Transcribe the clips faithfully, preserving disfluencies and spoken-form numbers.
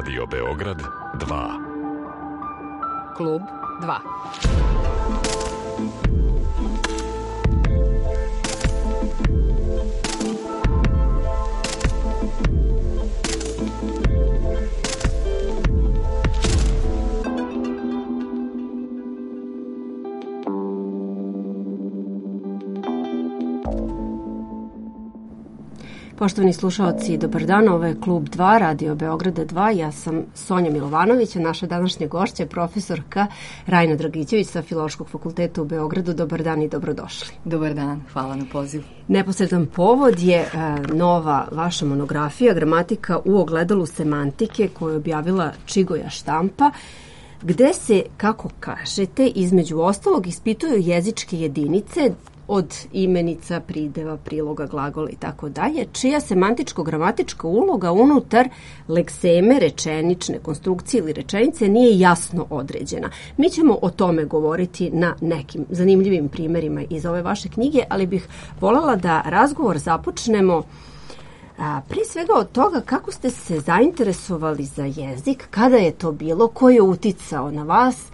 Radio Beograd dva. Klub dva. Poštovani slušaoci, dobar dan, ovo je Klub dva, Radio Beograda dva, ja sam Sonja Milovanović, a naša današnja gošća je profesorka Rajna Dragićević sa Filološkog fakulteta u Beogradu. Dobar dan i dobrodošli. Dobar dan, hvala na pozivu. Neposredan povod je e, nova vaša monografija Gramatika u ogledalu semantike koju je objavila Čigoja štampa, gde se, kako kažete, između ostalog ispituju jezičke jedinice od imenica, prideva, priloga, glagola i tako dalje, čija semantičko-gramatička uloga unutar lekseme, rečenične konstrukcije ili rečenice nije jasno određena. Mi ćemo o tome govoriti na nekim zanimljivim primerima iz ove vaše knjige, ali bih voljela da razgovor započnemo a, prije svega od toga kako ste se zainteresovali za jezik, kada je to bilo, ko je uticao na vas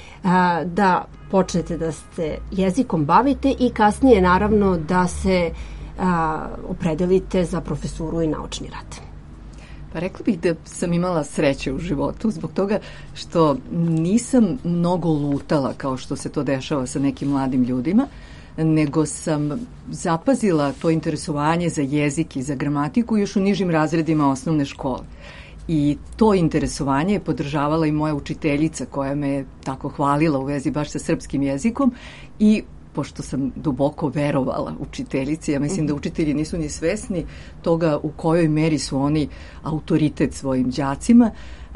a, da počnete da se jezikom bavite i kasnije naravno da se a, opredelite za profesuru i naučni rad. Pa rekla bih da sam imala sreće u životu zbog toga što nisam mnogo lutala kao što se to dešava sa nekim mladim ljudima, nego sam zapazila to interesovanje za jezik i za gramatiku još u nižim razredima osnovne škole. I to interesovanje je podržavala i moja učiteljica koja me je tako hvalila u vezi baš sa srpskim jezikom i pošto sam duboko verovala učiteljici, ja mislim da učitelji nisu ni svesni toga u kojoj meri su oni autoritet svojim đacima,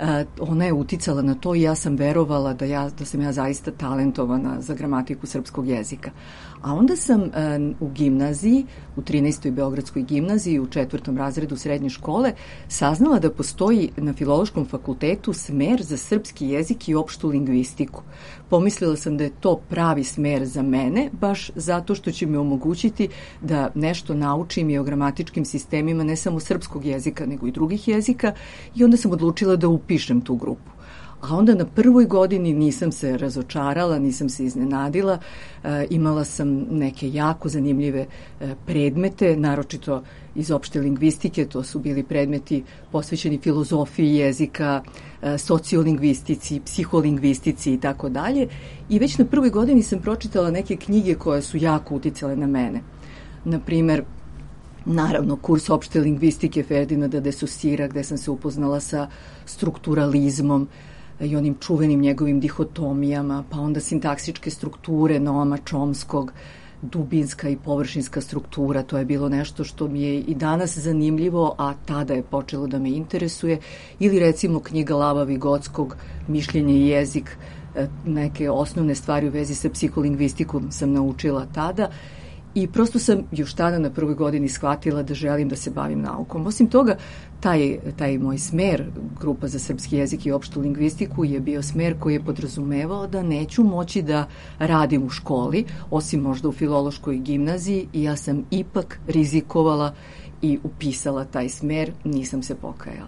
ona je uticala na to i ja sam verovala da, ja, da sam ja zaista talentovana za gramatiku srpskog jezika. A onda sam uh, u gimnaziji, u trinaestoj Beogradskoj gimnaziji, u četvrtom razredu srednje škole, saznala da postoji na Filološkom fakultetu smer za srpski jezik i opštu lingvistiku. Pomislila sam da je to pravi smer za mene, baš zato što će mi omogućiti da nešto naučim i o gramatičkim sistemima ne samo srpskog jezika, nego i drugih jezika, i onda sam odlučila da upišem tu grupu. A onda na prvoj godini nisam se razočarala, nisam se iznenadila, e, imala sam neke jako zanimljive e, predmete, naročito iz opšte lingvistike, to su bili predmeti posvećeni filozofiji jezika, e, sociolingvistici, psiholingvistici i tako dalje. I već na prvoj godini sam pročitala neke knjige koje su jako uticale na mene. Naprimer, naravno, kurs opšte lingvistike Ferdinanda de Saussura, gde sam se upoznala sa strukturalizmom i onim čuvenim njegovim dihotomijama, pa onda sintaksičke strukture Noama Chomskog, dubinska i površinska struktura, to je bilo nešto što mi je i danas zanimljivo, a tada je počelo da me interesuje, ili recimo knjiga Lava Vigotskog, Mišljenje i jezik, neke osnovne stvari u vezi sa psiholingvistikom sam naučila tada. I prosto sam još tada na prvoj godini shvatila da želim da se bavim naukom. Osim toga, taj, taj moj smer, grupa za srpski jezik i opštu lingvistiku, je bio smer koji je podrazumevao da neću moći da radim u školi, osim možda u Filološkoj gimnaziji, i ja sam ipak rizikovala i upisala taj smer, nisam se pokajala.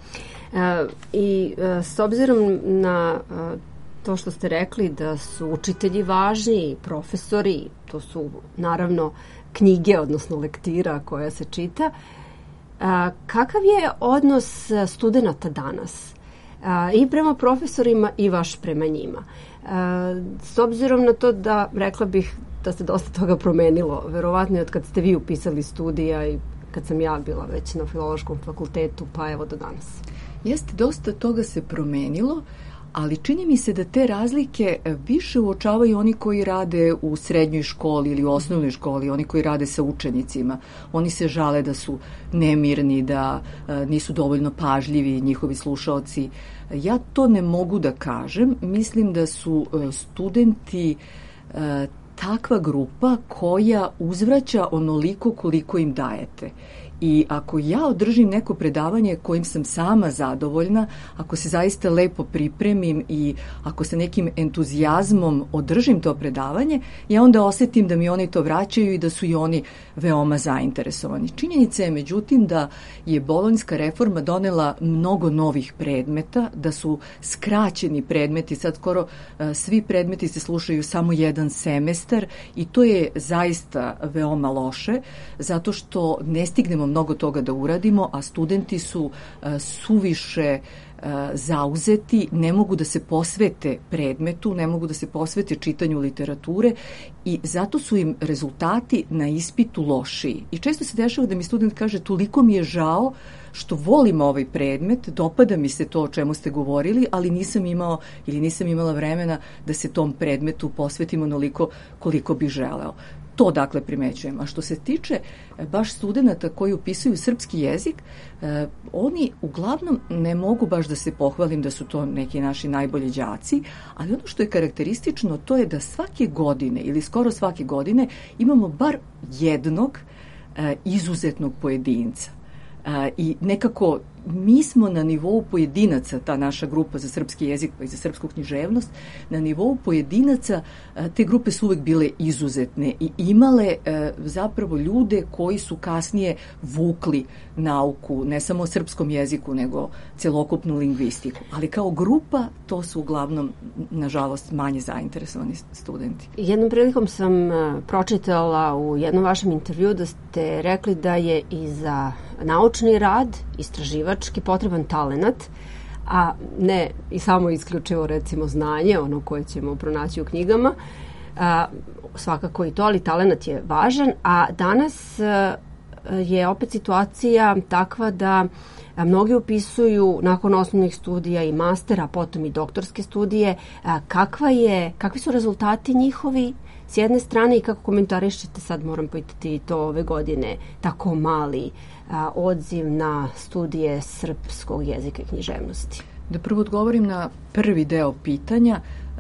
E, I e, s obzirom na e, to što ste rekli da su učitelji važni, profesori, to su naravno knjige, odnosno lektira koja se čita. A, kakav je odnos studenata danas? A, I prema profesorima i vaš prema njima? A, s obzirom na to da, rekla bih da se dosta toga promenilo, verovatno od kad ste vi upisali studija i kad sam ja bila već na Filološkom fakultetu, pa evo do danas. Jeste, dosta toga se promenilo, ali čini mi se da te razlike više uočavaju oni koji rade u srednjoj školi ili u osnovnoj školi, oni koji rade sa učenicima. Oni se žale da su nemirni, da nisu dovoljno pažljivi njihovi slušaoci. Ja to ne mogu da kažem. Mislim da su studenti takva grupa koja uzvraća onoliko koliko im dajete. I ako ja održim neko predavanje kojim sam sama zadovoljna, ako se zaista lepo pripremim i ako sa nekim entuzijazmom održim to predavanje, ja onda osetim da mi oni to vraćaju i da su i oni veoma zainteresovani. Činjenica je međutim da je bolonjska reforma donela mnogo novih predmeta, da su skraćeni predmeti, sad skoro svi predmeti se slušaju samo jedan semestar i to je zaista veoma loše, zato što ne stignemo mnogo toga da uradimo, a studenti su suviše zauzeti, ne mogu da se posvete predmetu, ne mogu da se posvete čitanju literature i zato su im rezultati na ispitu lošiji. I često se dešava da mi student kaže toliko mi je žao što volim ovaj predmet, dopada mi se to o čemu ste govorili, ali nisam imao ili nisam imala vremena da se tom predmetu posvetim onoliko koliko bi želeo. To dakle primećujem. A što se tiče baš studenta koji upisuju srpski jezik, eh, oni uglavnom ne mogu baš da se pohvalim da su to neki naši najbolji đaci, ali ono što je karakteristično to je da svake godine ili skoro svake godine imamo bar jednog eh, izuzetnog pojedinca. Eh, I nekako mi smo na nivou pojedinaca, ta naša grupa za srpski jezik pa i za srpsku književnost, na nivou pojedinaca te grupe su uvek bile izuzetne i imale e, zapravo ljude koji su kasnije vukli nauku, ne samo o srpskom jeziku, nego celokupnu lingvistiku. Ali kao grupa to su uglavnom, nažalost, manje zainteresovani studenti. Jednom prilikom sam pročitala u jednom vašem intervju da ste rekli da je i za naučni rad, istraživački potreban talenat, a ne i samo isključivo recimo znanje, ono koje ćemo pronaći u knjigama, a, svakako i to, ali talenat je važan, a danas a, je opet situacija takva da a, mnogi upisuju nakon osnovnih studija i mastera, potom i doktorske studije. A, kakva je, kakvi su rezultati njihovi s jedne strane i kako komentarišete, sad moram pitati to ove godine, tako mali a, odziv na studije srpskog jezika i književnosti? Da prvo odgovorim na prvi deo pitanja.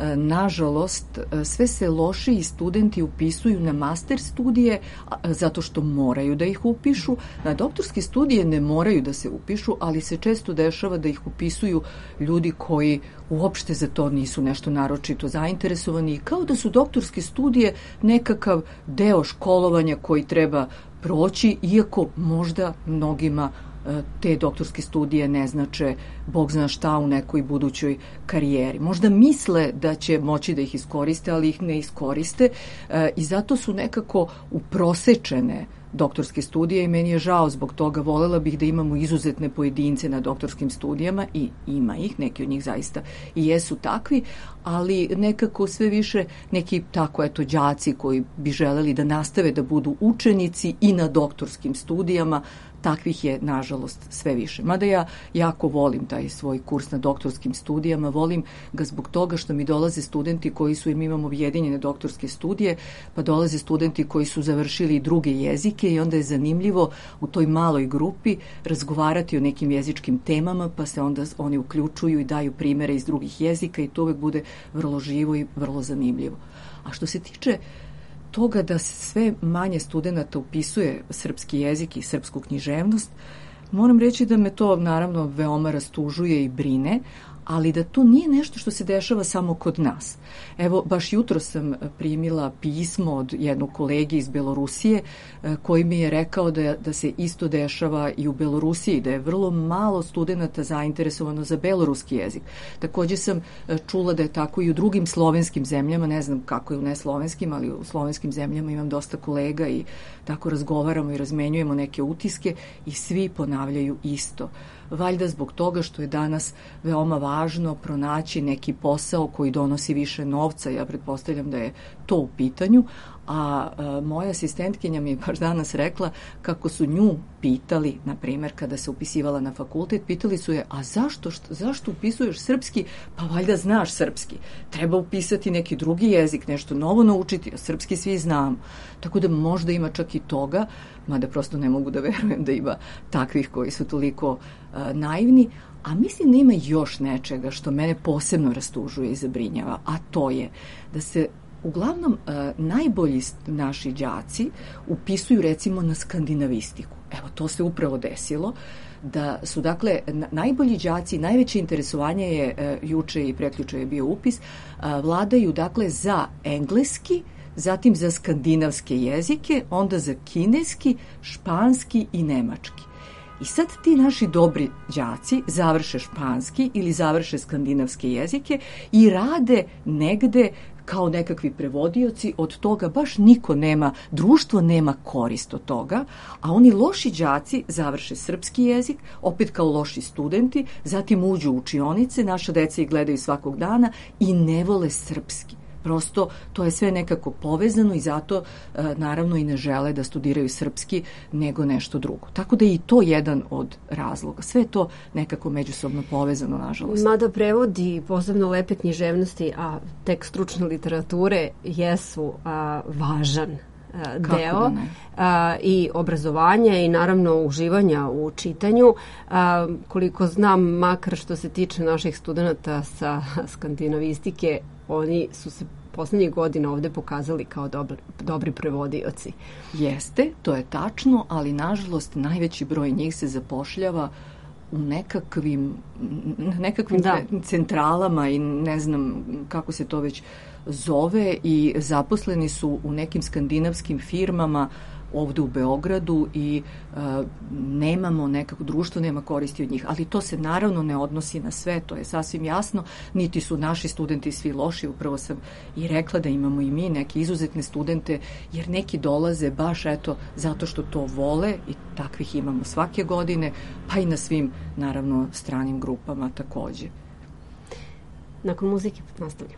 Nažalost, sve se lošiji studenti upisuju na master studije zato što moraju da ih upišu. Na doktorske studije ne moraju da se upišu, ali se često dešava da ih upisuju ljudi koji uopšte za to nisu nešto naročito zainteresovani, kao da su doktorske studije nekakav deo školovanja koji treba proći, iako možda mnogima te doktorske studije ne znače Bog zna šta u nekoj budućoj karijeri. Možda misle da će moći da ih iskoriste, ali ih ne iskoriste e, i zato su nekako uprosečene doktorske studije i meni je žao zbog toga. Volela bih da imamo izuzetne pojedince na doktorskim studijama i ima ih, neki od njih zaista i jesu takvi, ali nekako sve više neki tako eto đaci koji bi želeli da nastave da budu učenici i na doktorskim studijama, takvih je, nažalost, sve više. Mada ja jako volim taj svoj kurs na doktorskim studijama, volim ga zbog toga što mi dolaze studenti koji su, jer mi imamo objedinjene doktorske studije, pa dolaze studenti koji su završili druge jezike i onda je zanimljivo u toj maloj grupi razgovarati o nekim jezičkim temama, pa se onda oni uključuju i daju primere iz drugih jezika i to uvek bude vrlo živo i vrlo zanimljivo. A što se tiče toga da se sve manje studenata upisuje srpski jezik i srpsku književnost, moram reći da me to naravno veoma rastužuje i brine, ali da to nije nešto što se dešava samo kod nas. Evo, baš jutro sam primila pismo od jednog kolege iz Belorusije koji mi je rekao da, da se isto dešava i u Belorusiji, da je vrlo malo studenata zainteresovano za beloruski jezik. Takođe sam čula da je tako i u drugim slovenskim zemljama, ne znam kako je u neslovenskim, ali u slovenskim zemljama imam dosta kolega i tako razgovaramo i razmenjujemo neke utiske i svi ponavljaju isto. Valjda zbog toga što je danas veoma važno pronaći neki posao koji donosi više novca, ja pretpostavljam da je to u pitanju, a, a moja asistentkinja mi je baš danas rekla kako su nju pitali, na primjer, kada se upisivala na fakultet, pitali su je, a zašto, što, zašto upisuješ srpski? Pa valjda znaš srpski. Treba upisati neki drugi jezik, nešto novo naučiti, a srpski svi znamo. Tako da možda ima čak i toga, mada prosto ne mogu da verujem da ima takvih koji su toliko a, naivni, a mislim da ima još nečega što mene posebno rastužuje i zabrinjava, a to je da se uglavnom najbolji naši đaci upisuju recimo na skandinavistiku. Evo, to se upravo desilo, da su dakle najbolji đaci, najveće interesovanje je, juče i preključe je bio upis, vladaju dakle za engleski, zatim za skandinavske jezike, onda za kineski, španski i nemački. I sad ti naši dobri đaci završe španski ili završe skandinavske jezike i rade negde kao nekakvi prevodioci, od toga baš niko nema, društvo nema korist od toga, a oni loši đaci završe srpski jezik, opet kao loši studenti, zatim uđu u učionice, naša deca ih gledaju svakog dana i ne vole srpski. Prosto to je sve nekako povezano i zato e, naravno i ne žele da studiraju srpski nego nešto drugo. Tako da je i to jedan od razloga. Sve je to nekako međusobno povezano, nažalost. Mada prevodi, posebno lepe književnosti, a tek stručne literature jesu a, važan a, deo a, i obrazovanja i naravno uživanja u čitanju. A, koliko znam, makar što se tiče naših studenta sa skandinavistike, oni su se poslednjih godina ovde pokazali kao dobri, dobri prevodioci. Jeste, to je tačno, ali nažalost najveći broj njih se zapošljava u nekakvim, nekakvim da. centralama i ne znam kako se to već zove i zaposleni su u nekim skandinavskim firmama ovde u Beogradu i uh, nemamo nekako, društvo nema koristi od njih, ali to se naravno ne odnosi na sve, to je sasvim jasno, niti su naši studenti svi loši, upravo sam i rekla da imamo i mi neke izuzetne studente, jer neki dolaze baš eto zato što to vole i takvih imamo svake godine, pa i na svim naravno stranim grupama takođe. Nakon muzike nastavljamo.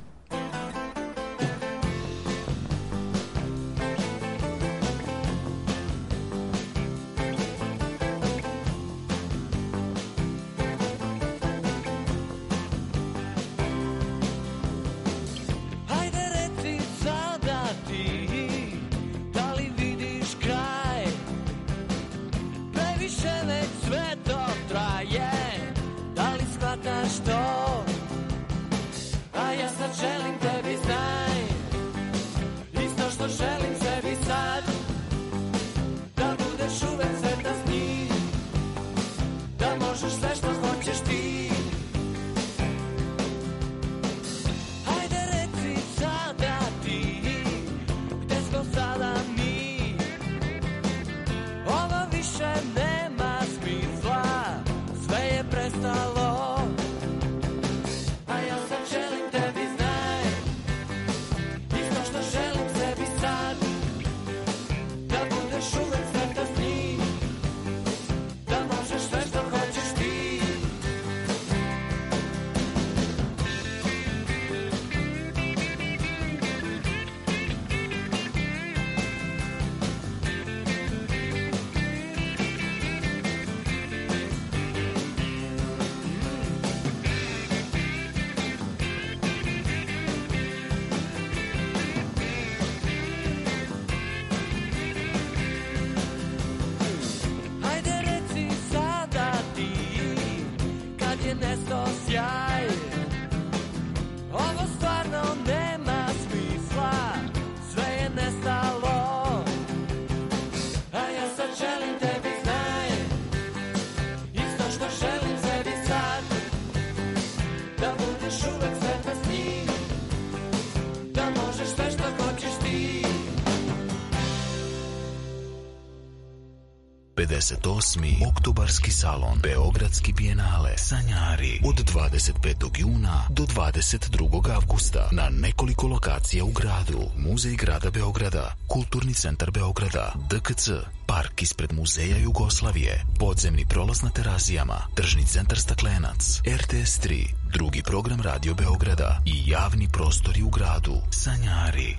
pedeset osmi oktobarski salon Beogradski bijenale Sanjari od dvadeset petog juna do dvadeset drugog avgusta na nekoliko lokacija u gradu. Muzej grada Beograda, Kulturni centar Beograda, D K C, park ispred Muzeja Jugoslavije, podzemni prolaz na Terazijama, Tržni centar Staklenac, R T S tri, drugi program Radio Beograda i javni prostori u gradu. Sanjari.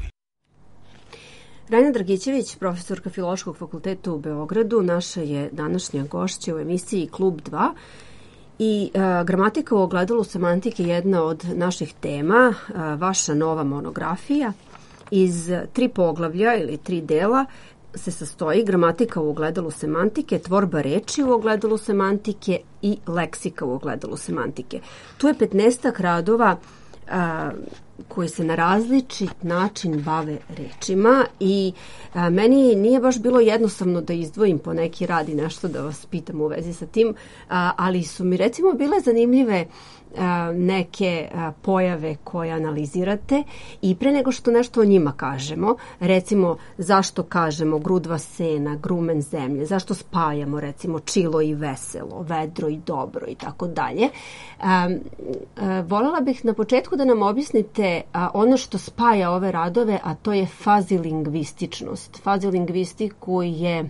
Rajna Dragićević, profesorka Filološkog fakulteta u Beogradu, naša je današnja gošća u emisiji Klub dva i a, gramatika u ogledalu semantike je jedna od naših tema, a, vaša nova monografija. Iz tri poglavlja ili tri dela se sastoji gramatika u ogledalu semantike, tvorba reči u ogledalu semantike i leksika u ogledalu semantike. Tu je petnaestak radova a, koji se na različit način bave rečima i a, meni nije baš bilo jednostavno da izdvojim po neki rad i nešto da vas pitam u vezi sa tim, a, ali su mi recimo bile zanimljive a, neke a, pojave koje analizirate i pre nego što nešto o njima kažemo, recimo zašto kažemo grudva sena, grumen zemlje, zašto spajamo recimo čilo i veselo, vedro i dobro i tako dalje. Voljela bih na početku da nam objasnite a, ono što spaja ove radove, a to je fazilingvističnost. Fazilingvistiku je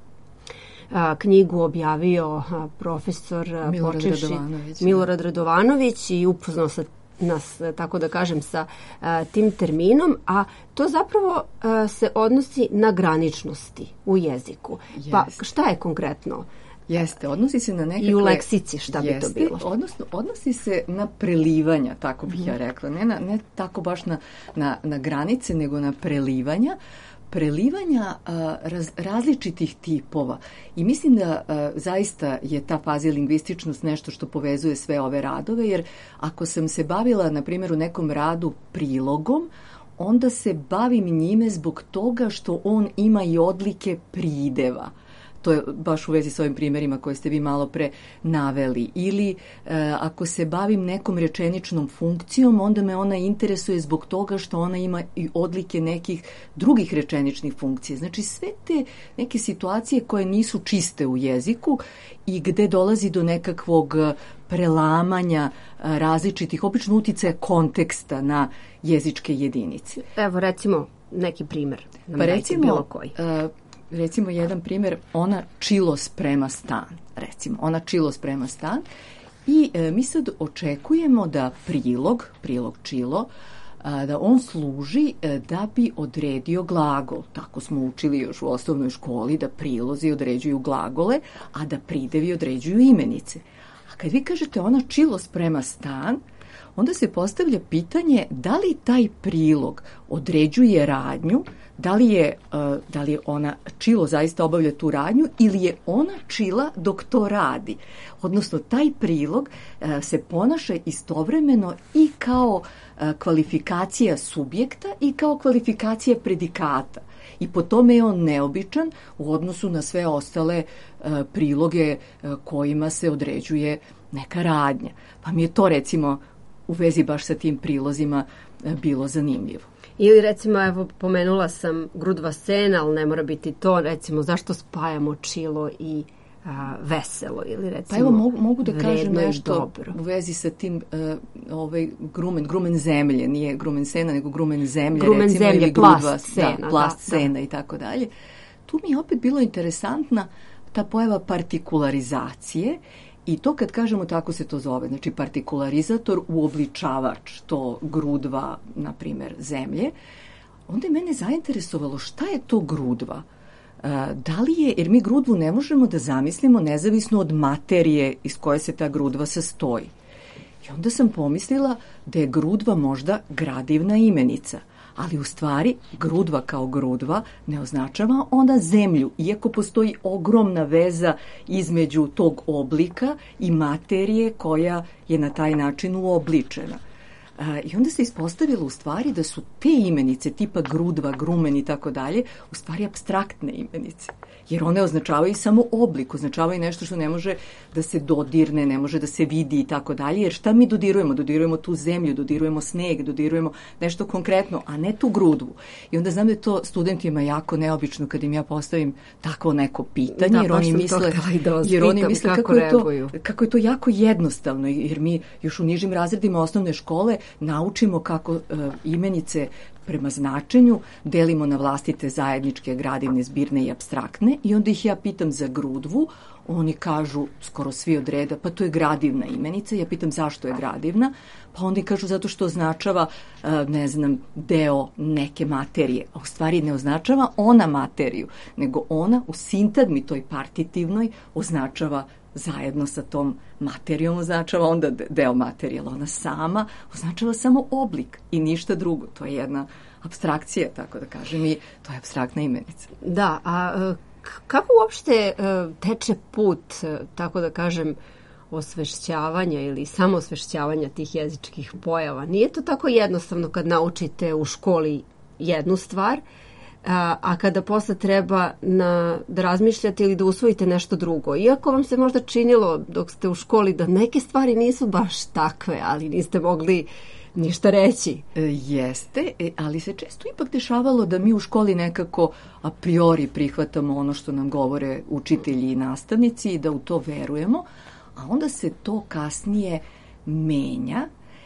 a, knjigu objavio a, profesor a, Milorad počeši, Radovanović. Milorad Radovanović i upoznao sa nas, tako da kažem, sa a, tim terminom, a to zapravo a, se odnosi na graničnosti u jeziku. Yes. Pa šta je konkretno? Jeste, odnosi se na nekakve... I u leksici šta jeste, bi to bilo? Odnosno, odnosi se na prelivanja, tako bih ja rekla. Ne, na, ne tako baš na, na, na granice, nego na prelivanja. Prelivanja a, raz, različitih tipova. I mislim da a, zaista je ta fazilingvističnost nešto što povezuje sve ove radove, jer ako sam se bavila, na primjer, u nekom radu prilogom, onda se bavim njime zbog toga što on ima i odlike prideva. To je baš u vezi s ovim primjerima koje ste vi malo pre naveli. Ili e, ako se bavim nekom rečeničnom funkcijom, onda me ona interesuje zbog toga što ona ima i odlike nekih drugih rečeničnih funkcija. Znači sve te neke situacije koje nisu čiste u jeziku i gde dolazi do nekakvog prelamanja različitih, obično uticaja konteksta na jezičke jedinice. Evo recimo neki primjer. Pa recimo, bilo koji. E, recimo jedan primjer, ona čilo sprema stan, recimo, ona čilo sprema stan i e, mi sad očekujemo da prilog, prilog čilo, a, da on služi e, da bi odredio glagol. Tako smo učili još u osnovnoj školi da prilozi određuju glagole, a da pridevi određuju imenice. A kad vi kažete ona čilo sprema stan, onda se postavlja pitanje da li taj prilog određuje radnju, da li je, da li je ona čilo zaista obavlja tu radnju ili je ona čila dok to radi. Odnosno, taj prilog se ponaša istovremeno i kao kvalifikacija subjekta i kao kvalifikacija predikata. I po tome je on neobičan u odnosu na sve ostale priloge kojima se određuje neka radnja. Pa mi je to recimo u vezi baš sa tim prilozima bilo zanimljivo. Ili recimo, evo, pomenula sam grudva sena, ali ne mora biti to, recimo, zašto spajamo čilo i a, veselo, ili recimo pa evo mogu, mogu da kažem nešto dobro. U vezi sa tim uh, ovaj grumen, grumen zemlje, nije grumen sena, nego grumen zemlje, grumen recimo, zemlje, ili plast grudva, sena, da, plast da, sena da. I tako dalje. Tu mi je opet bilo interesantna ta pojava partikularizacije. I to kad kažemo tako se to zove, znači partikularizator, uobličavač, to grudva, na primjer, zemlje, onda je mene zainteresovalo šta je to grudva. E, da li je, jer mi grudvu ne možemo da zamislimo nezavisno od materije iz koje se ta grudva sastoji. I onda sam pomislila da je grudva možda gradivna imenica. Ali u stvari grudva kao grudva ne označava onda zemlju, iako postoji ogromna veza između tog oblika i materije koja je na taj način uobličena. A, I onda se ispostavilo u stvari da su te imenice tipa grudva, grumen i tako dalje u stvari apstraktne imenice. Jer one označavaju samo oblik, označavaju nešto što ne može da se dodirne, ne može da se vidi i tako dalje. Jer šta mi dodirujemo? Dodirujemo tu zemlju, dodirujemo sneg, dodirujemo nešto konkretno, a ne tu grudvu. I onda znam da je to studentima jako neobično kad im ja postavim takvo neko pitanje, da, jer oni misle, da jer oni misle kako, kako, je to, kako je to jako jednostavno, jer mi još u nižim razredima osnovne škole naučimo kako uh, imenice prema značenju delimo na vlastite zajedničke, gradivne, zbirne i apstraktne i onda ih ja pitam za grudvu, oni kažu skoro svi od reda, pa to je gradivna imenica, ja pitam zašto je gradivna, pa onda kažu zato što označava, ne znam, deo neke materije, a u stvari ne označava ona materiju, nego ona u sintagmi toj partitivnoj označava zajedno sa tom materijom, označava onda deo materije, ona sama označava samo oblik i ništa drugo. To je jedna apstrakcija, tako da kažem, i to je apstraktna imenica. Da, a kako uopšte teče put, tako da kažem, osvešćavanja ili samoosvešćavanja tih jezičkih pojava. Nije to tako jednostavno kad naučite u školi jednu stvar, a, a kada posle treba na, da razmišljate ili da usvojite nešto drugo. Iako vam se možda činilo dok ste u školi da neke stvari nisu baš takve, ali niste mogli ništa reći. E, jeste, e, ali se često ipak dešavalo da mi u školi nekako a priori prihvatamo ono što nam govore učitelji i nastavnici i da u to verujemo, a onda se to kasnije menja.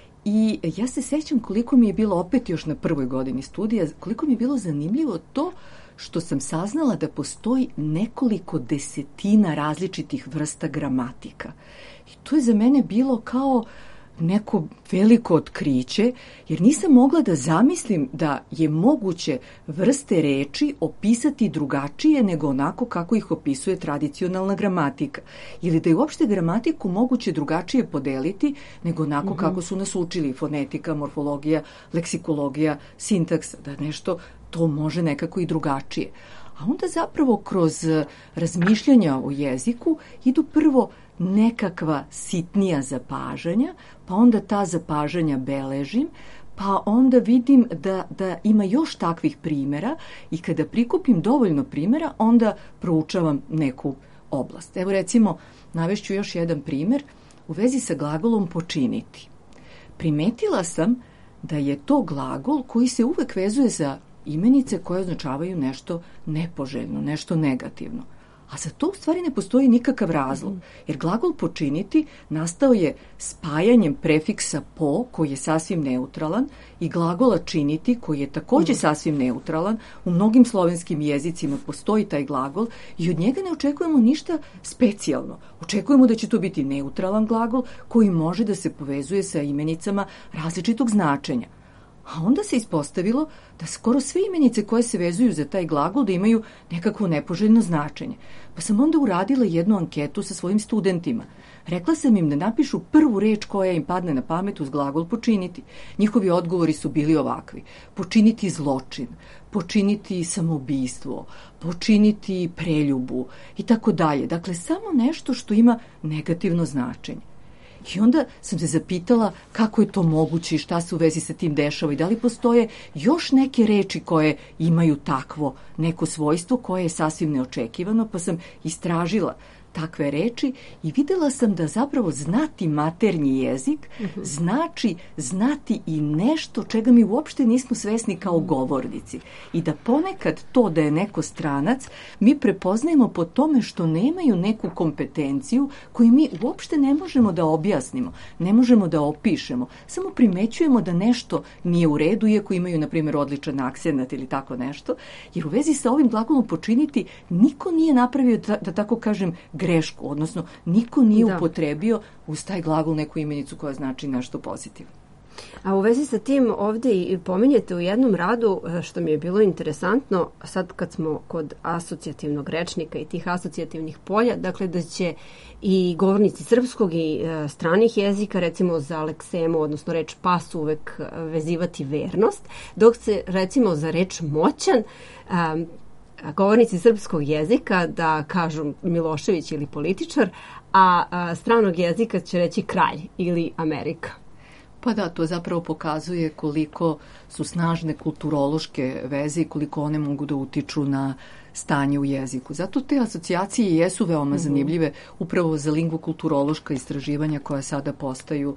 I ja se sećam koliko mi je bilo opet još na prvoj godini studija, koliko mi je bilo zanimljivo to što sam saznala da postoji nekoliko desetina različitih vrsta gramatika. I to je za mene bilo kao neko veliko otkriće, jer nisam mogla da zamislim da je moguće vrste reči opisati drugačije nego onako kako ih opisuje tradicionalna gramatika. Ili da je uopšte gramatiku moguće drugačije podeliti nego onako mm-hmm. kako su nas učili fonetika, morfologija, leksikologija, sintaksa, da nešto to može nekako i drugačije. A onda zapravo kroz razmišljanja o jeziku idu prvo nekakva sitnija zapažanja, pa onda ta zapažanja beležim, pa onda vidim da, da ima još takvih primjera i kada prikupim dovoljno primjera, onda proučavam neku oblast. Evo recimo, navešću još jedan primjer u vezi sa glagolom počiniti. Primetila sam da je to glagol koji se uvek vezuje za imenice koje označavaju nešto nepoželjno, nešto negativno. A za to u stvari ne postoji nikakav razlog, jer glagol počiniti nastao je spajanjem prefiksa po, koji je sasvim neutralan, i glagola činiti, koji je također sasvim neutralan. U mnogim slovenskim jezicima postoji taj glagol i od njega ne očekujemo ništa specijalno. Očekujemo da će to biti neutralan glagol koji može da se povezuje sa imenicama različitog značenja. A onda se ispostavilo da skoro sve imenice koje se vezuju za taj glagol da imaju nekakvo nepoželjno značenje. Pa sam onda uradila jednu anketu sa svojim studentima. Rekla sam im da napišu prvu reč koja im padne na pamet uz glagol počiniti. Njihovi odgovori su bili ovakvi: počiniti zločin, počiniti samoubistvo, počiniti preljubu i tako dalje. Dakle, samo nešto što ima negativno značenje. I onda sam se zapitala kako je to moguće i šta se u vezi sa tim dešava i da li postoje još neke reči koje imaju takvo neko svojstvo koje je sasvim neočekivano, pa sam istražila takve reči i videla sam da zapravo znati maternji jezik uh-huh. znači znati i nešto čega mi uopšte nismo svesni kao govornici. I da ponekad to da je neko stranac mi prepoznajemo po tome što nemaju neku kompetenciju koju mi uopšte ne možemo da objasnimo, ne možemo da opišemo. Samo primećujemo da nešto nije u redu, iako imaju, na primjer, odličan akcenat ili tako nešto. Jer u vezi sa ovim glagolom počiniti niko nije napravio, da, da tako kažem, grešku, odnosno niko nije da. upotrebio uz taj glagol neku imenicu koja znači nešto pozitivno. A u vezi sa tim ovdje i pominjete u jednom radu, što mi je bilo interesantno, sad kad smo kod asocijativnog rečnika i tih asocijativnih polja, dakle da će i govornici srpskog i e, stranih jezika, recimo za leksemu, odnosno reč pas, uvek vezivati vernost, dok se recimo za reč moćan e, govornici srpskog jezika da kažu Milošević ili političar, a, a stranog jezika će reći kralj ili Amerika. Pa da, to zapravo pokazuje koliko su snažne kulturološke veze i koliko one mogu da utiču na stanje u jeziku. Zato te asocijacije jesu veoma zanimljive upravo za lingvokulturološka istraživanja koja sada postaju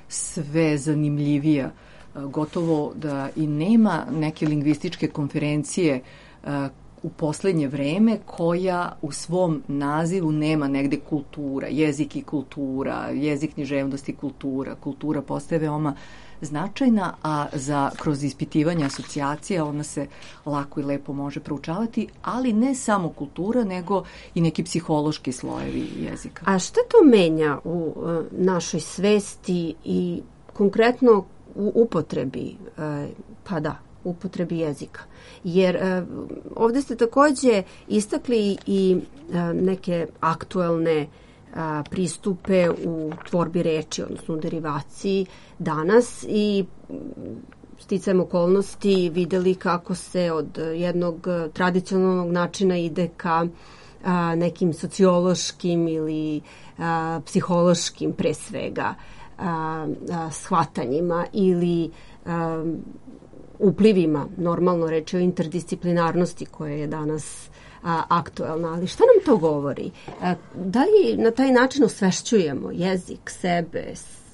sve zanimljivija. Gotovo da i nema neke lingvističke konferencije u poslednje vreme koja u svom nazivu nema negde kultura, jezik i kultura, jezik, književnost i kultura. Kultura postaje veoma značajna, a za kroz ispitivanje asocijacija ona se lako i lepo može proučavati, ali ne samo kultura, nego i neki psihološki slojevi jezika. A šta to menja u uh, našoj svesti i konkretno u upotrebi, uh, pa da, upotrebi jezika? Jer uh, ovdje ste također istakli i uh, neke aktuelne uh, pristupe u tvorbi reči, odnosno u derivaciji danas, i sticajem okolnosti vidjeli kako se od jednog tradicionalnog načina ide ka a, nekim sociološkim ili a, psihološkim pre svega a, a, shvatanjima ili a, uplivima, normalno reći o interdisciplinarnosti koja je danas a, aktuelna. Ali šta nam to govori? A, da li na taj način osvešćujemo jezik, sebe?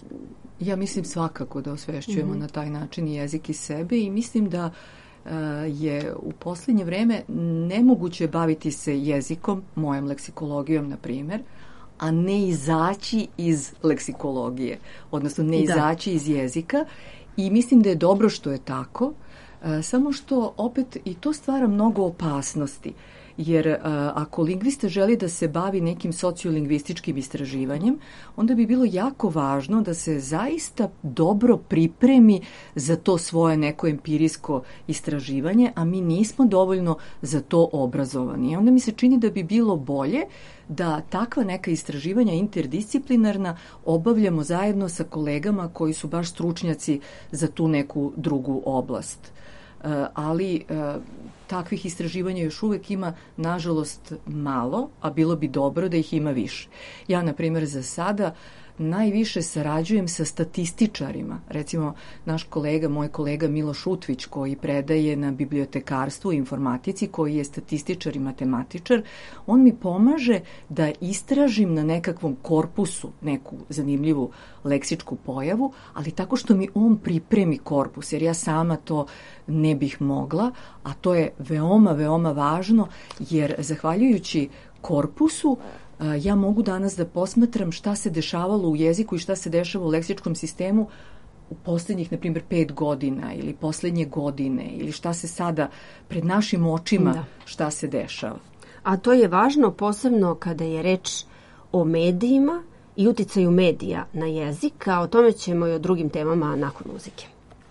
Ja mislim svakako da osvešćujemo mm-hmm. na taj način jezik i sebe i mislim da uh, je u posljednje vreme nemoguće baviti se jezikom, mojom leksikologijom, na primjer, a ne izaći iz leksikologije, odnosno ne izaći da. iz jezika i mislim da je dobro što je tako, uh, samo što opet i to stvara mnogo opasnosti. Jer uh, ako lingvista želi da se bavi nekim sociolingvističkim istraživanjem, onda bi bilo jako važno da se zaista dobro pripremi za to svoje neko empirijsko istraživanje, a mi nismo dovoljno za to obrazovani. I onda mi se čini da bi bilo bolje da takva neka istraživanja interdisciplinarna obavljamo zajedno sa kolegama koji su baš stručnjaci za tu neku drugu oblast. Uh, ali uh, takvih istraživanja još uvek ima, nažalost, malo, a bilo bi dobro da ih ima više. Ja, na primjer, za sada najviše sarađujem sa statističarima. Recimo, naš kolega, moj kolega Miloš Utvić, koji predaje na bibliotekarstvu i informatici, koji je statističar i matematičar, on mi pomaže da istražim na nekakvom korpusu neku zanimljivu leksičku pojavu, ali tako što mi on pripremi korpus, jer ja sama to ne bih mogla, a to je veoma, veoma važno, jer zahvaljujući korpusu ja mogu danas da posmatram šta se dešavalo u jeziku i šta se dešava u leksičkom sistemu u posljednjih, na primjer, pet godina ili posljednje godine ili šta se sada pred našim očima, da. šta se dešava. A to je važno posebno kada je reč o medijima i uticaju medija na jezik, a o tome ćemo i o drugim temama nakon muzike.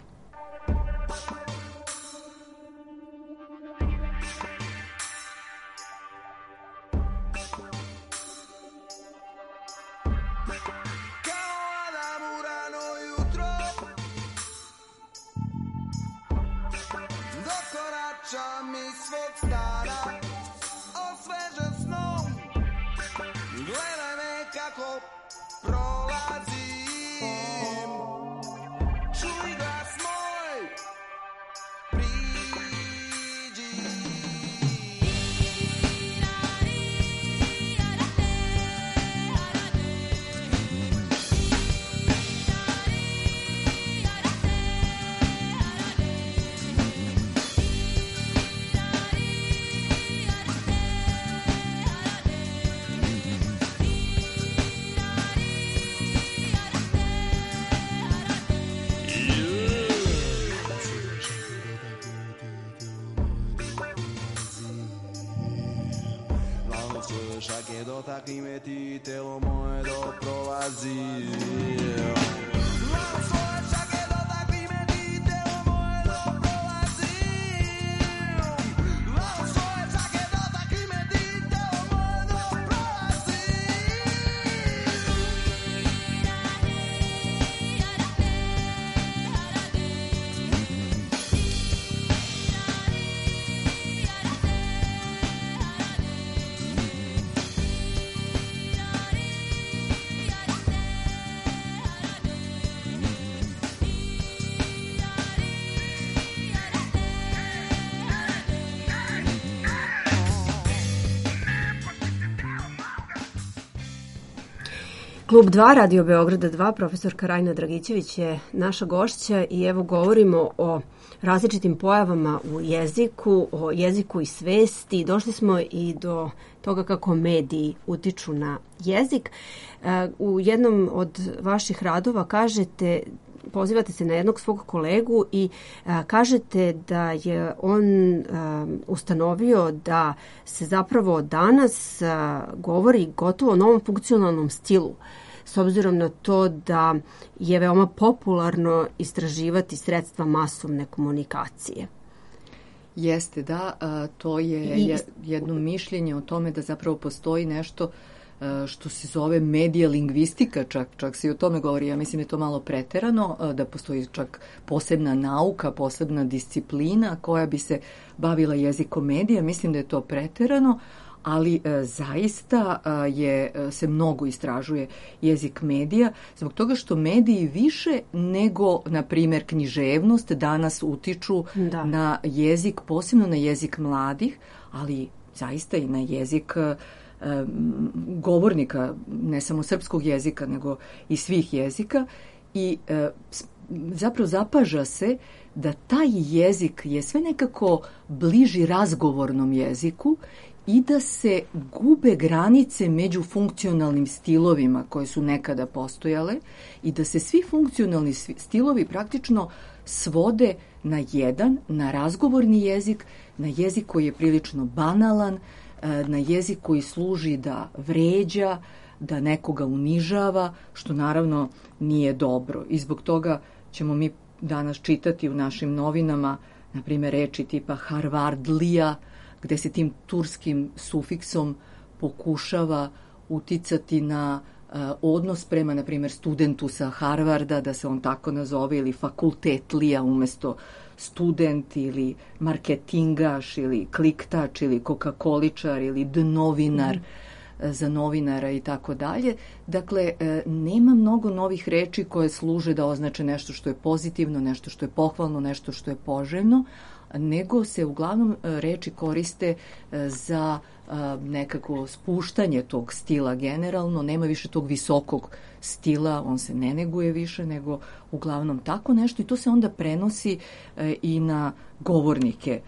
Che do taký metí, telo moje doprovazí. Klub dva, Radio Beograda dva, profesorka Rajna Dragićević je naša gošća i evo govorimo o različitim pojavama u jeziku, o jeziku i svesti. Došli smo i do toga kako mediji utiču na jezik. U jednom od vaših radova kažete, pozivate se na jednog svog kolegu i a, kažete da je on a, ustanovio da se zapravo danas a, govori gotovo o novom funkcionalnom stilu, s obzirom na to da je veoma popularno istraživati sredstva masovne komunikacije. Jeste, da, a, to je I... jedno mišljenje o tome da zapravo postoji nešto što se zove medija lingvistika, čak, čak se i o tome govori. Ja mislim da je to malo preterano, da postoji čak posebna nauka, posebna disciplina koja bi se bavila jezikom medija. Mislim da je to preterano, ali e, zaista e, je, se mnogo istražuje jezik medija, zbog toga što mediji više nego, na primjer, književnost danas utiču da. na jezik, posebno na jezik mladih, ali zaista i na jezik e, govornika, ne samo srpskog jezika, nego i svih jezika. I e, zapravo zapaža se da taj jezik je sve nekako bliži razgovornom jeziku i da se gube granice među funkcionalnim stilovima koje su nekada postojale i da se svi funkcionalni stilovi praktično svode na jedan, na razgovorni jezik, na jezik koji je prilično banalan, na jezik koji služi da vređa, da nekoga unižava, što naravno nije dobro. I zbog toga ćemo mi danas čitati u našim novinama, na primjer, reči tipa Harvardlija, gde se tim turskim sufiksom pokušava uticati na uh, odnos prema, na primjer, studentu sa Harvarda, da se on tako nazove, ili fakultetlija umesto student, ili marketingaš, ili kliktač, ili kokakoličar, ili dnovinar, mm. za novinara i tako dalje. Dakle, nema mnogo novih reči koje služe da označe nešto što je pozitivno, nešto što je pohvalno, nešto što je poželjno, nego se uglavnom reči koriste za nekako spuštanje tog stila generalno. Nema više tog visokog stila, on se ne neguje više, nego uglavnom tako nešto i to se onda prenosi i na govornike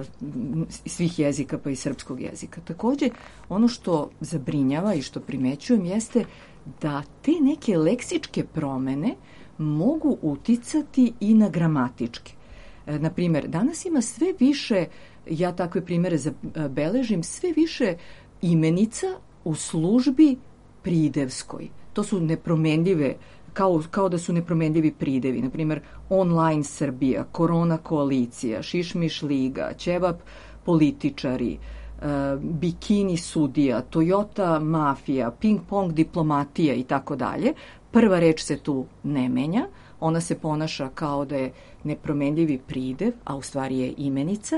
svih jezika, pa i srpskog jezika. Takođe, ono što zabrinjava i što primećujem jeste da te neke leksičke promene mogu uticati i na gramatičke. Na primjer, danas ima sve više, ja takve primere zabeležim, sve više imenica u službi pridevskoj. To su nepromenljive, kao, kao da su nepromenljivi pridevi. Na primjer, online Srbija, korona koalicija, šišmiš liga, ćevap političari, uh, bikini sudija, Toyota mafija, ping pong diplomatija i tako dalje. Prva reč se tu ne menja, ona se ponaša kao da je nepromenljivi pridev, a u stvari je imenica.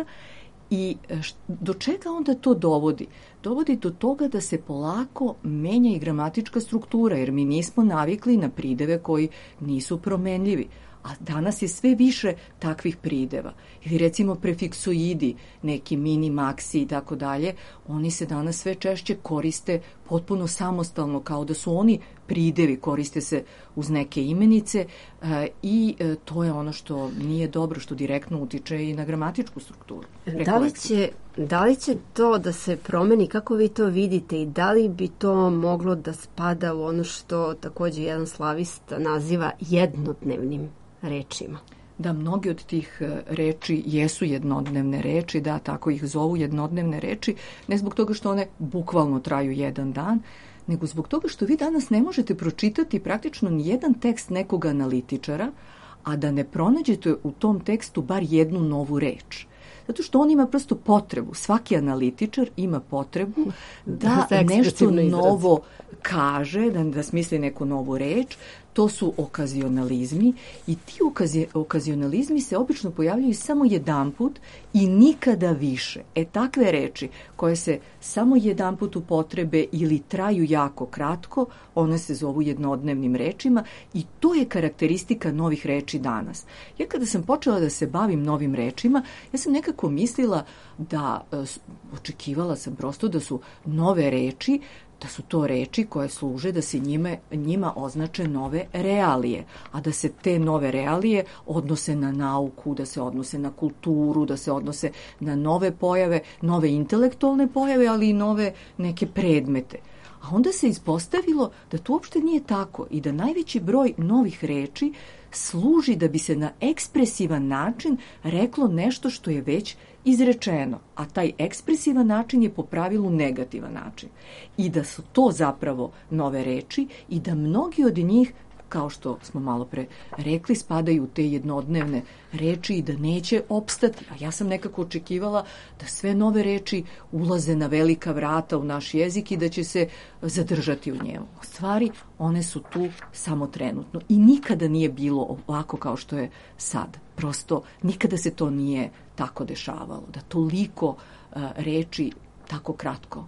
I do čega onda to dovodi? Dovodi do toga da se polako menja i gramatička struktura, jer mi nismo navikli na prideve koji nisu promenljivi. A danas je sve više takvih prideva. Ili recimo prefiksoidi, neki mini, maksi i tako dalje, oni se danas sve češće koriste potpuno samostalno, kao da su oni pridevi, koriste se uz neke imenice e, i e, to je ono što nije dobro, što direktno utiče i na gramatičku strukturu. Da li će, da li će to da se promeni, kako vi to vidite i da li bi to moglo da spada u ono što takođe jedan slavista naziva jednodnevnim rečima? Da, mnogi od tih reči jesu jednodnevne reči, da, tako ih zovu jednodnevne reči, ne zbog toga što one bukvalno traju jedan dan, nego zbog toga što vi danas ne možete pročitati praktično ni jedan tekst nekog analitičara, a da ne pronađete u tom tekstu bar jednu novu reč. Zato što on ima prosto potrebu, svaki analitičar ima potrebu da, da nešto novo kaže, da, da smisli neku novu reč. To su okazionalizmi i ti okazi, okazionalizmi se obično pojavljaju samo jedanput i nikada više. E takve reči koje se samo jedanput upotrebe ili traju jako kratko, one se zovu jednodnevnim rečima i to je karakteristika novih reči danas. Ja kada sam počela da se bavim novim rečima, ja sam nekako mislila da, očekivala sam prosto da su nove reči, da su to reči koje služe da se njime, njima označe nove realije, a da se te nove realije odnose na nauku, da se odnose na kulturu, da se odnose na nove pojave, nove intelektualne pojave, ali i nove neke predmete. A onda se ispostavilo da to uopšte nije tako i da najveći broj novih reči služi da bi se na ekspresivan način reklo nešto što je već izrečeno, a taj ekspresivan način je po pravilu negativan način. I da su to zapravo nove reči i da mnogi od njih, kao što smo malo pre rekli, spadaju u te jednodnevne reči i da neće opstati. A ja sam nekako očekivala da sve nove reči ulaze na velika vrata u naš jezik i da će se zadržati u njemu. U stvari, one su tu samo trenutno. I nikada nije bilo ovako kao što je sad. Prosto, nikada se to nije tako dešavalo. Da toliko uh, reči tako kratko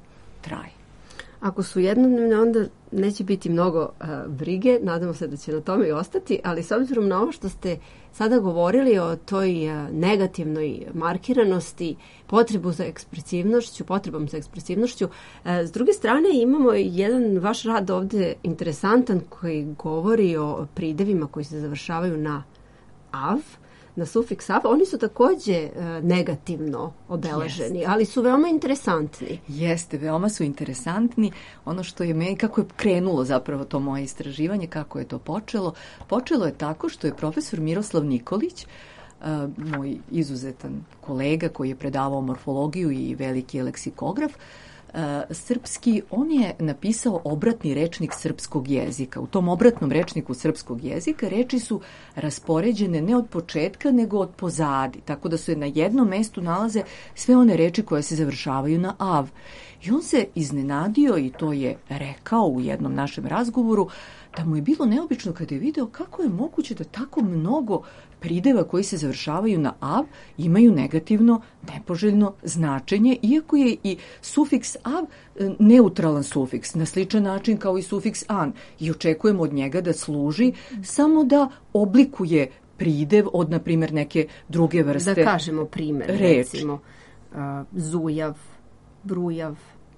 traje. Ako su jednodnevne, onda neće biti mnogo uh, brige, nadamo se da će na tome i ostati, ali s obzirom na ovo što ste sada govorili o toj uh, negativnoj markiranosti, potrebu za ekspresivnošću, potrebom za ekspresivnošću, uh, s druge strane imamo jedan vaš rad ovde interesantan koji govori o pridevima koji se završavaju na av, na sufiks av, oni su takođe uh, negativno obeleženi, Jeste. ali su veoma interesantni. Jeste, veoma su interesantni. Ono što je meni, kako je krenulo zapravo to moje istraživanje, kako je to počelo, počelo je tako što je profesor Miroslav Nikolić, uh, moj izuzetan kolega koji je predavao morfologiju i veliki leksikograf, Uh, srpski, on je napisao obratni rečnik srpskog jezika. U tom obratnom rečniku srpskog jezika reči su raspoređene ne od početka, nego od pozadi, tako da se na jednom mestu nalaze sve one reči koje se završavaju na av. I on se iznenadio, i to je rekao u jednom našem razgovoru, da mu je bilo neobično kada je video kako je moguće da tako mnogo prideva koji se završavaju na av imaju negativno, nepoželjno značenje, iako je i sufiks av neutralan sufiks, na sličan način kao i sufiks an, i očekujemo od njega da služi samo da oblikuje pridev od, na primjer, neke druge vrste reči. Da kažemo primjer, reči. recimo uh, zujav, brujav.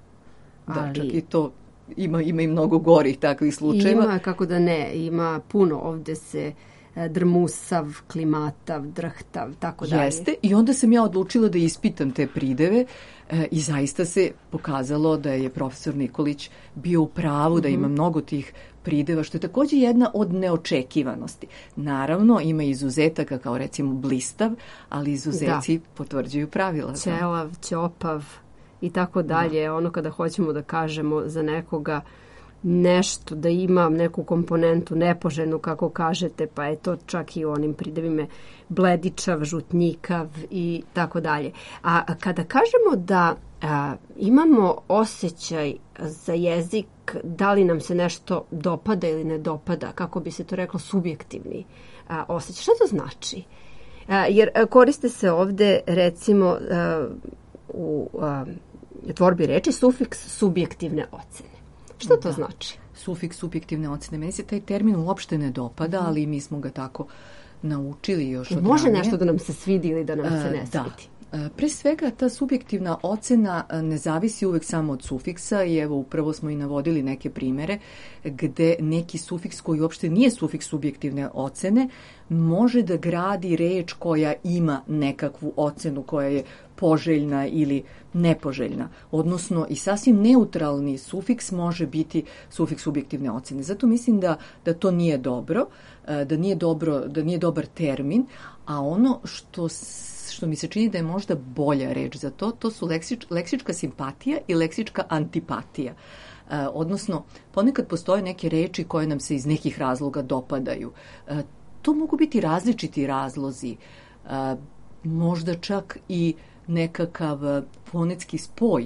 Da, ali... čak i to ima, ima i mnogo gorih takvih slučajeva. Ima, kako da ne, ima puno. Ovde se drmusav, klimatav, drhtav, tako dalje. Jeste, i onda sam ja odlučila da ispitam te prideve e, i zaista se pokazalo da je profesor Nikolić bio u pravu, mm-hmm. da ima mnogo tih prideva, što je također jedna od neočekivanosti. Naravno, ima izuzetaka kao recimo blistav, ali izuzeci da. potvrđuju pravila. Ćelav, ćopav i tako dalje. Da. Ono kada hoćemo da kažemo za nekoga nešto, da ima neku komponentu nepoželjnu, kako kažete, pa je to čak i u onim pridevima bledičav, žutnjikav i tako dalje. A kada kažemo da a, imamo osjećaj za jezik, da li nam se nešto dopada ili ne dopada, kako bi se to reklo, subjektivni a, osjećaj. Šta to znači? A, jer a, koriste se ovde, recimo, a, u a, tvorbi reči sufiks subjektivne ocene. Što to da. znači? Sufiks subjektivne ocene. Meni se taj termin uopšte ne dopada, ali mi smo ga tako naučili još od Može ranije. nešto da nam se svidi ili da nam se ne da. svidi? Pre svega, ta subjektivna ocena ne zavisi uvek samo od sufiksa i evo upravo smo i navodili neke primere gde neki sufiks koji uopšte nije sufiks subjektivne ocene može da gradi reč koja ima nekakvu ocenu koja je poželjna ili nepoželjna. Odnosno i sasvim neutralni sufiks može biti sufiks subjektivne ocene. Zato mislim da, da to nije dobro, da nije, dobro, da nije dobar termin, a ono što što mi se čini da je možda bolja reč za to, to su leksič, leksička simpatija i leksička antipatija. E, odnosno, ponekad postoje neke reči koje nam se iz nekih razloga dopadaju. E, to mogu biti različiti razlozi, e, možda čak i nekakav fonetski spoj,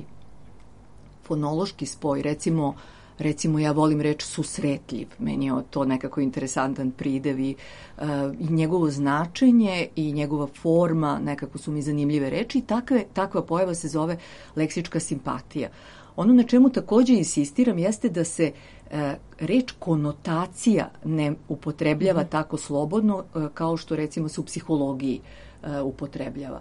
fonološki spoj, recimo Recimo, ja volim reč susretljiv, meni je to nekako interesantan pridev i, uh, i njegovo značenje i njegova forma, nekako su mi zanimljive reči i takve, takva pojava se zove leksička simpatija. Ono na čemu također insistiram jeste da se uh, reč konotacija ne upotrebljava mm-hmm. tako slobodno uh, kao što recimo se u psihologiji uh, upotrebljava.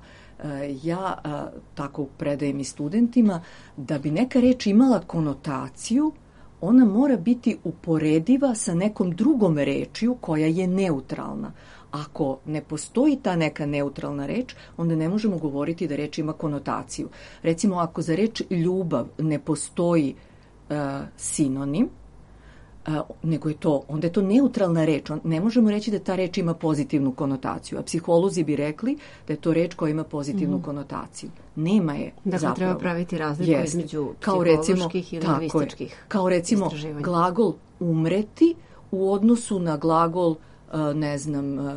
Ja uh, tako predajem i studentima da bi neka reč imala konotaciju, ona mora biti uporediva sa nekom drugom rečju koja je neutralna. Ako ne postoji ta neka neutralna reč, onda ne možemo govoriti da reč ima konotaciju. Recimo, ako za reč ljubav ne postoji uh, sinonim, Uh, nego je to, onda je to neutralna reč. Ne možemo reći da ta reč ima pozitivnu konotaciju. A psiholozi bi rekli da je to reč koja ima pozitivnu mm. konotaciju. Nema je dakle, zapravo. Treba praviti razliku Jest. između kao recimo, psiholoških i lingvističkih. Kao recimo glagol umreti u odnosu na glagol, uh, ne znam, uh,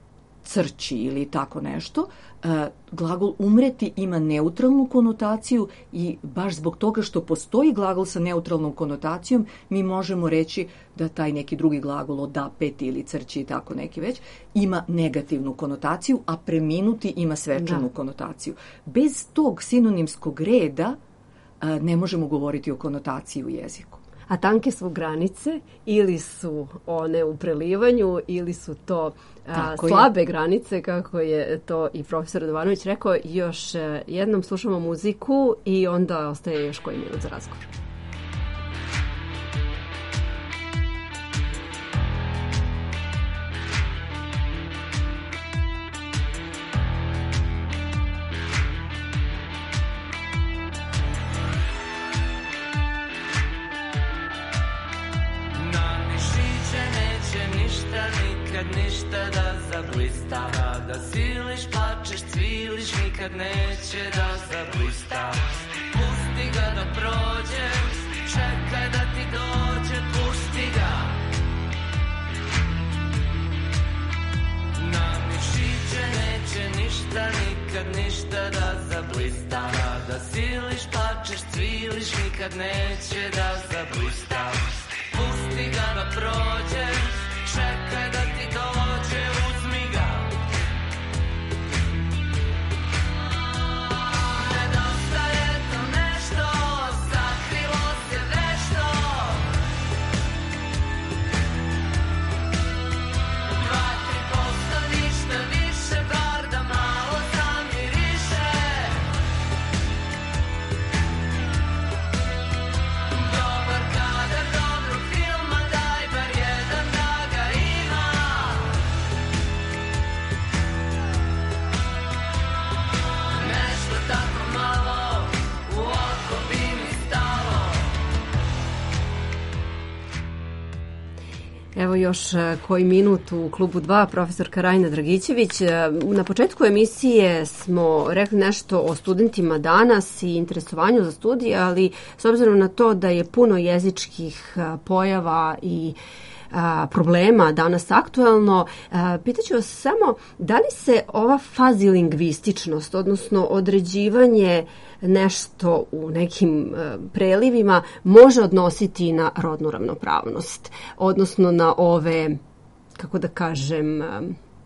crći ili tako nešto. Uh, glagol umreti ima neutralnu konotaciju i baš zbog toga što postoji glagol sa neutralnom konotacijom, mi možemo reći da taj neki drugi glagol odapeti ili crći i tako neki već ima negativnu konotaciju, a preminuti ima svečanu da. konotaciju. Bez tog sinonimskog reda ne možemo govoriti o konotaciji u jeziku. A tanke su granice ili su one u prelivanju ili su to a, slabe je. granice, kako je to i profesor Radovanović rekao. Još jednom slušamo muziku i onda ostaje još koji minut za razgovor. Ništa da zablista, da siliš, plačeš, cviliš, nikad neće da zablista. Pusti ga da prođe, čekaj da ti dođe, pusti ga. Na mišiće neće ništa, nikad ništa da zablista, da siliš, plačeš, cviliš, nikad neće da zablista. Pusti ga da prođe, čekaj da ti dođe, uzmi ga. Nedostaje to nešto, sakrilo se nešto. Dva, tri posto, ništa više, bar da malo zamiriše. Dobar kadar, dobrog filma, daj bar jedan da ga ima. Nešto tako malo u oko bi mi stalo. Evo još e, koji minut u klubu dva, profesorka Rajna Dragićević. E, Na početku emisije smo rekli nešto o studentima danas i interesovanju za studije, ali s obzirom na to da je puno jezičkih e, pojava i a, problema danas aktuelno, a, pitaću vas samo da li se ova fazilingvističnost, odnosno određivanje nešto u nekim a, prelivima može odnositi na rodnu ravnopravnost, odnosno na ove, kako da kažem, a,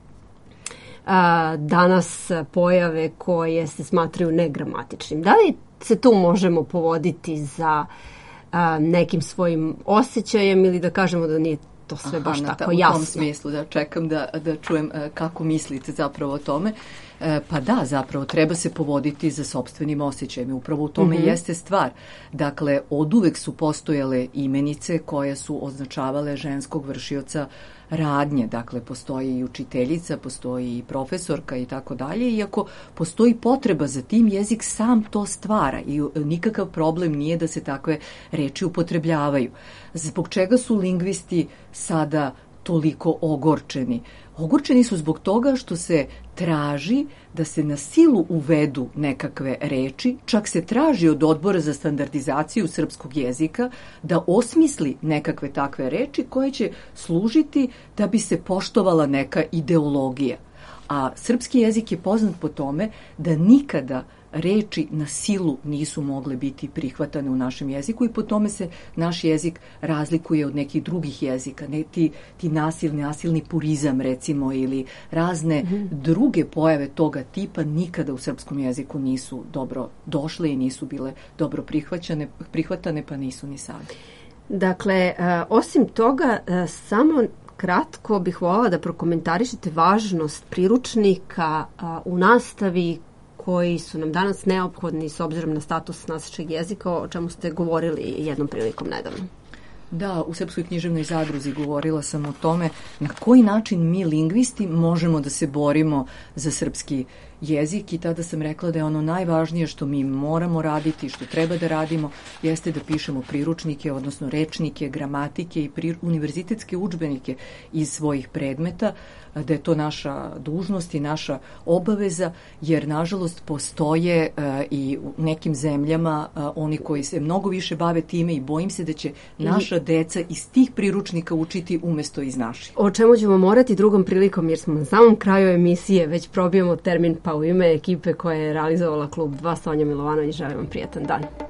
a, danas pojave koje se smatraju negramatičnim. Da li se tu možemo povoditi za a, nekim svojim osjećajem ili da kažemo da nije to sve baš Aha, tako ta, jasno? U tom smislu da čekam da, da čujem kako mislite zapravo o tome. Pa da, zapravo treba se povoditi za sopstvenim osjećajem. Upravo u tome mm-hmm. jeste stvar. Dakle, oduvek su postojale imenice koje su označavale ženskog vršioca radnje. Dakle, postoji i učiteljica, postoji i profesorka i tako dalje. Iako postoji potreba za tim, jezik sam to stvara i nikakav problem nije da se takve reči upotrebljavaju. Zbog čega su lingvisti sada toliko ogorčeni? Ogorčeni su zbog toga što se traži da se na silu uvedu nekakve reči, čak se traži od Odbora za standardizaciju srpskog jezika da osmisli nekakve takve reči koje će služiti da bi se poštovala neka ideologija. A srpski jezik je poznat po tome da nikada reči na silu nisu mogle biti prihvatane u našem jeziku i po tome se naš jezik razlikuje od nekih drugih jezika. Ne, ti, ti nasilni, nasilni purizam recimo ili razne mm-hmm. druge pojave toga tipa nikada u srpskom jeziku nisu dobro došle i nisu bile dobro prihvaćane, prihvatane pa nisu ni sada. Dakle, osim toga, samo kratko bih voljela da prokomentarišete važnost priručnika u nastavi koji su nam danas neophodni s obzirom na status našeg jezika, o čemu ste govorili jednom prilikom nedavno. Da, u Srpskoj književnoj zadruzi govorila sam o tome na koji način mi lingvisti možemo da se borimo za srpski jezik i tada sam rekla da je ono najvažnije što mi moramo raditi, što treba da radimo, jeste da pišemo priručnike, odnosno rečnike, gramatike i pri, univerzitetske udžbenike iz svojih predmeta, da je to naša dužnost i naša obaveza, jer nažalost postoje uh, i u nekim zemljama uh, oni koji se mnogo više bave time i bojim se da će naša deca iz tih priručnika učiti umesto iz naših. O čemu ćemo morati drugom prilikom, jer smo na samom kraju emisije, već probijamo termin, pa u ime ekipe koja je realizovala klub dva, Sonja Milovanović, želim vam prijatan dan.